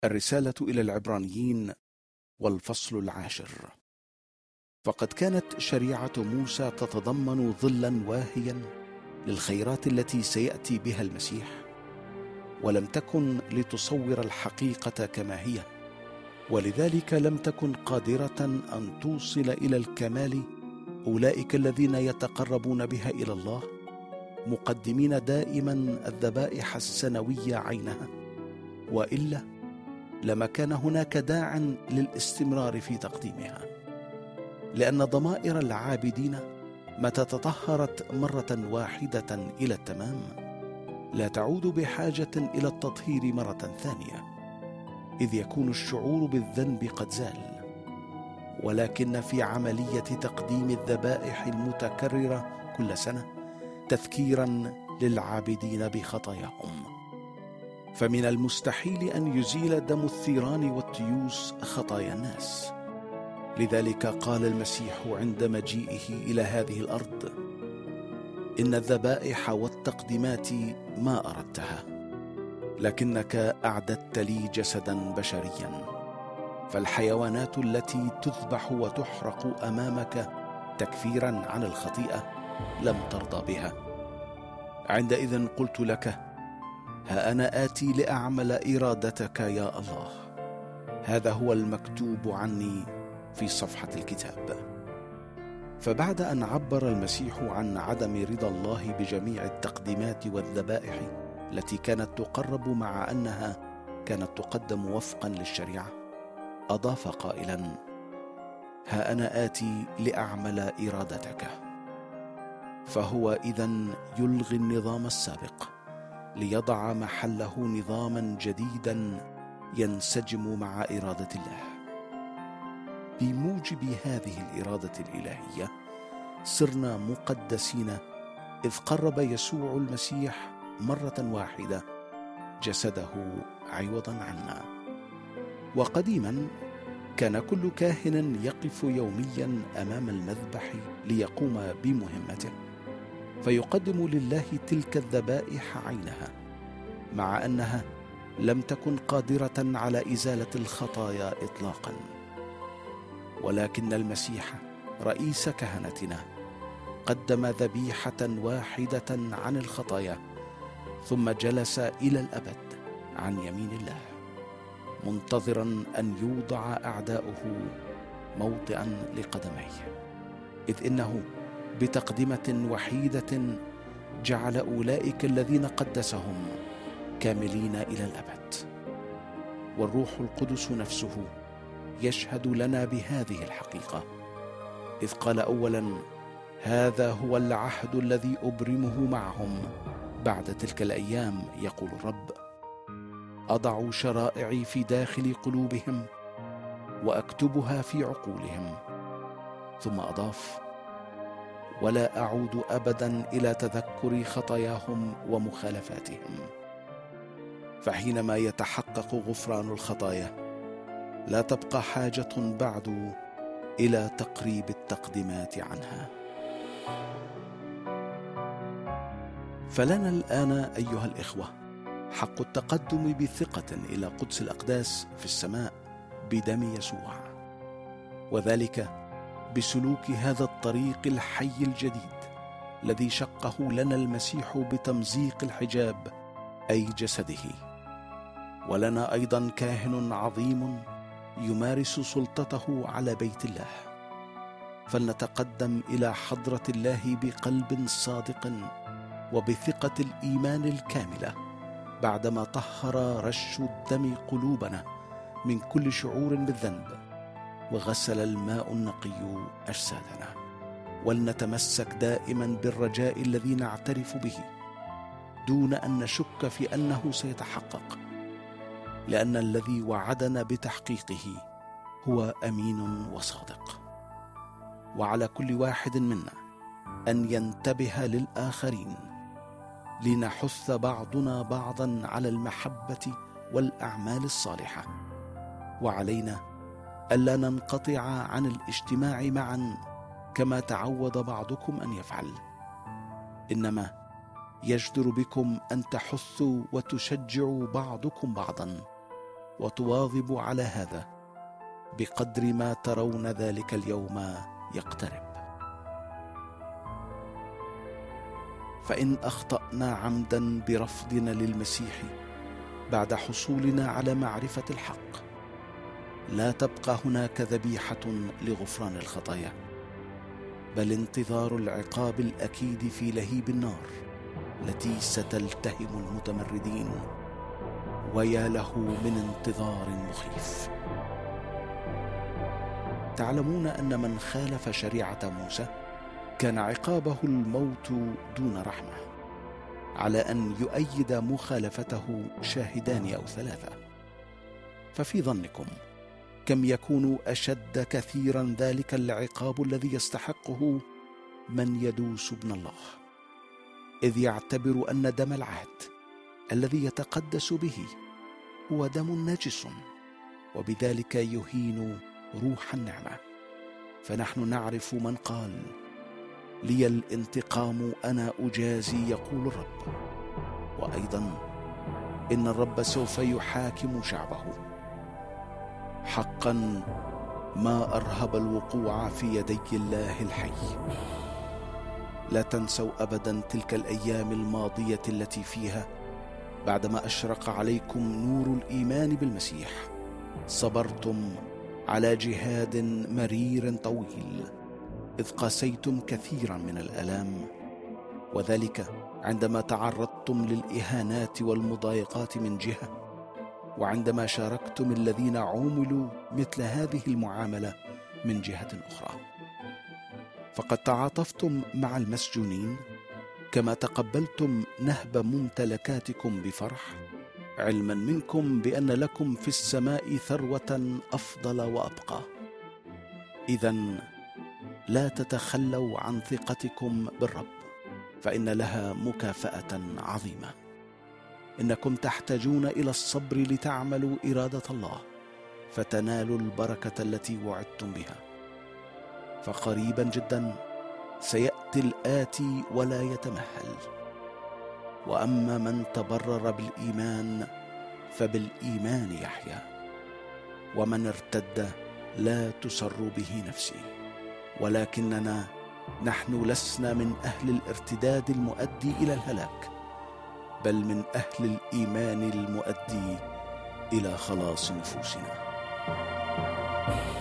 الرسالة إلى العبرانيين والفصل 10. فقد كانت شريعة موسى تتضمن ظلا واهيا للخيرات التي سيأتي بها المسيح، ولم تكن لتصور الحقيقة كما هي، ولذلك لم تكن قادرة أن توصل إلى الكمال أولئك الذين يتقربون بها إلى الله، مقدمين دائما الذبائح السنوية عينها، وإلا لما كان هناك داع للاستمرار في تقديمها، لأن ضمائر العابدين متى تطهرت مرة واحدة إلى التمام لا تعود بحاجة إلى التطهير مرة ثانية، إذ يكون الشعور بالذنب قد زال. ولكن في عملية تقديم الذبائح المتكررة كل سنة تذكيرا للعابدين بخطاياهم، فمن المستحيل أن يزيل دم الثيران والتيوس خطايا الناس. لذلك قال المسيح عند مجيئه إلى هذه الأرض: إن الذبائح والتقديمات ما أردتها، لكنك أعددت لي جسدا بشريا. فالحيوانات التي تذبح وتحرق أمامك تكفيرا عن الخطيئة لم ترضى بها. عندئذ قلت لك: ها أنا آتي لأعمل إرادتك يا الله. هذا هو المكتوب عني في صفحة الكتاب. فبعد أن عبر المسيح عن عدم رضا الله بجميع التقديمات والذبائح التي كانت تقرب مع أنها كانت تقدم وفقا للشريعة، أضاف قائلا: ها أنا آتي لأعمل إرادتك. فهو إذن يلغي النظام السابق ليضع محله نظاما جديدا ينسجم مع إرادة الله. بموجب هذه الإرادة الإلهية صرنا مقدسين، إذ قرب يسوع المسيح مرة واحدة جسده عوضا عنا. وقديما كان كل كاهن يقف يوميا أمام المذبح ليقوم بمهمته، فيقدم لله تلك الذبائح عينها، مع أنها لم تكن قادرة على إزالة الخطايا إطلاقا. ولكن المسيح رئيس كهنتنا قدم ذبيحة واحدة عن الخطايا، ثم جلس إلى الأبد عن يمين الله، منتظرا أن يوضع أعداؤه موطئا لقدميه، إذ إنه بتقدمة وحيدة جعل أولئك الذين قدسهم كاملين إلى الأبد. والروح القدس نفسه يشهد لنا بهذه الحقيقة، إذ قال أولا: هذا هو العهد الذي أبرمه معهم بعد تلك الأيام، يقول الرب: أضع شرائعي في داخل قلوبهم وأكتبها في عقولهم. ثم أضاف: ولا أعود أبدا إلى تذكر خطاياهم ومخالفاتهم. فحينما يتحقق غفران الخطايا لا تبقى حاجة بعد إلى تقريب التقديمات عنها. فلنا الآن أيها الإخوة حق التقدم بثقة إلى قدس الأقداس في السماء بدم يسوع، وذلك بسلوك هذا الطريق الحي الجديد الذي شقه لنا المسيح بتمزيق الحجاب أي جسده. ولنا أيضا كاهن عظيم يمارس سلطته على بيت الله، فلنتقدم إلى حضرة الله بقلب صادق وبثقة الإيمان الكاملة، بعدما طهر رش الدم قلوبنا من كل شعور بالذنب وغسل الماء النقي أجسادنا. ولنتمسك دائما بالرجاء الذي نعترف به دون أن نشك في أنه سيتحقق، لأن الذي وعدنا بتحقيقه هو أمين وصادق. وعلى كل واحد منا أن ينتبه للآخرين، لنحث بعضنا بعضا على المحبة والأعمال الصالحة. وعلينا ألا ننقطع عن الاجتماع معا كما تعود بعضكم أن يفعل، إنما يجدر بكم أن تحثوا وتشجعوا بعضكم بعضا، وتواظب على هذا بقدر ما ترون ذلك اليوم يقترب. فإن أخطأنا عمدا برفضنا للمسيح بعد حصولنا على معرفة الحق، لا تبقى هناك ذبيحة لغفران الخطايا، بل انتظار العقاب الأكيد في لهيب النار التي ستلتهم المتمردين، ويا له من انتظار مخيف. تعلمون أن من خالف شريعة موسى كان عقابه الموت دون رحمة، على أن يؤيد مخالفته شاهدان أو ثلاثة. ففي ظنكم كم يكون أشد كثيرا ذلك العقاب الذي يستحقه من يدوس ابن الله، إذ يعتبر أن دم العهد الذي يتقدس به هو دم نجس، وبذلك يهين روح النعمة. فنحن نعرف من قال: لي الانتقام أنا أجازي يقول الرب، وأيضا إن الرب سوف يحاكم شعبه. حقا ما أرهب الوقوع في يدي الله الحي. لا تنسوا أبدا تلك الأيام الماضية التي فيها بعدما أشرق عليكم نور الإيمان بالمسيح صبرتم على جهاد مرير طويل، إذ قاسيتم كثيرا من الآلام، وذلك عندما تعرضتم للإهانات والمضايقات من جهة، وعندما شاركتم الذين عوملوا مثل هذه المعاملة من جهة أخرى. فقد تعاطفتم مع المسجونين كما تقبلتم نهب ممتلكاتكم بفرح، علما منكم بأن لكم في السماء ثروة أفضل وأبقى. إذن لا تتخلوا عن ثقتكم بالرب، فإن لها مكافأة عظيمة. إنكم تحتاجون إلى الصبر لتعملوا إرادة الله، فتنالوا البركة التي وعدتم بها. فقريبا جدا سيأتي الآتي ولا يتمهل. وأما من تبرر بالإيمان فبالإيمان يحيا، ومن ارتد لا تسر به نفسي. ولكننا نحن لسنا من أهل الارتداد المؤدي إلى الهلاك، بل من أهل الإيمان المؤدي إلى خلاص نفوسنا.